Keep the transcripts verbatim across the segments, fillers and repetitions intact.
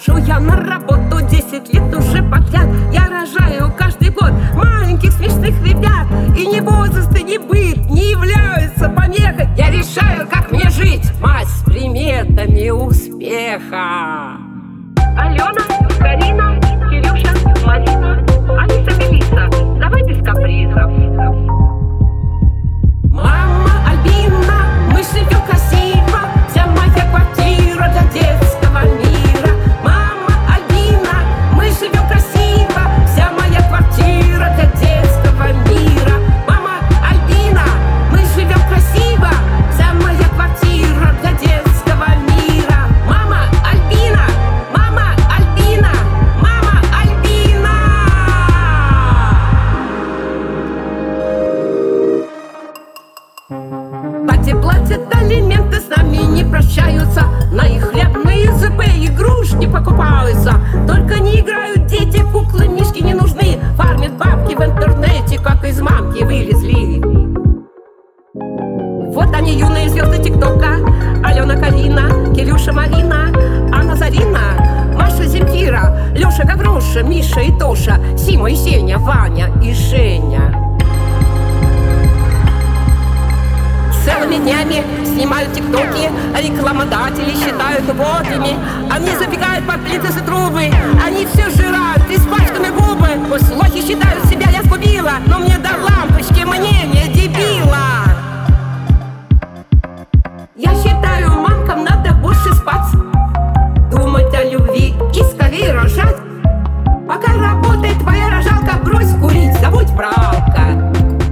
Хожу я на работу десять лет уже подряд. Я рожаю каждый год маленьких смешных ребят. И ни возраст, и ни быт не являются помехой. Я решаю, как мне жить, мать с приметами успеха. Алена, Карина, Кирюша, Марина, Алиса, Мелисса, давай без капризов. Мама Альбина, мы живем красиво, вся моя квартира для детского мира. Мама Альбина, мы живем красиво, вся моя квартира для детского мира. Мама Альбина, мы живем красиво, вся моя квартира для детского мира. Мама Альбина, мама Альбина, мама Альбина. Платье платят алименты, с нами не прощаются. На их хлебные ЗП игрушки покупаются. Только не играют дети, куклы, мишки не нужны. Фармят бабки в интернете, как из мамки вылезли. Вот они, юные звезды ТикТока. Алена, Карина, Кирюша, Марина, Анна, Зарина, Маша, Земфира, Леша, Гавроша, Миша и Тоша, Сима и Сеня, Ваня и Женя. Целыми днями снимают тиктоки, рекламодатели считают убогими. Они забегают под плинтусы трубы, они все жирают, испачканы губы. Пусть лохи считают себя, я сгубила, но мне до лампочки мнение дебила. Я считаю, мамкам надо больше спать, думать о любви и скорее рожать. Пока работает твоя рожалка, брось курить, забудь про алко.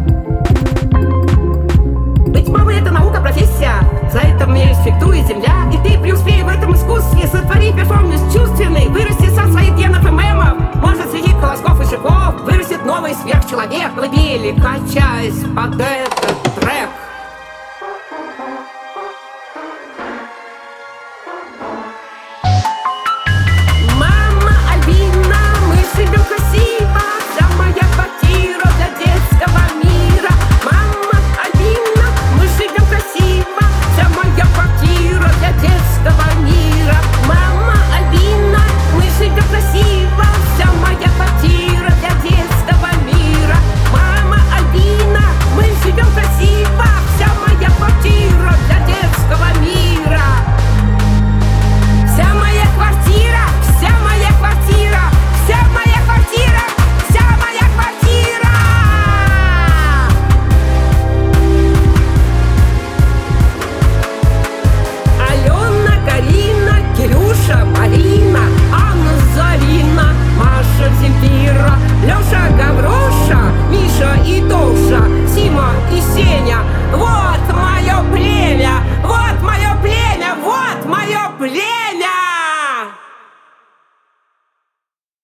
Быть мамой — это наука, профессия. За это мне респектует земля. И ты преуспей в этом искусстве. Сотвори перформанс чувственный. Вырасти со своих генов и мемов. Может, среди колосков и шипов вырастет новый сверхчеловек. Колыбели, качаясь под этот трек.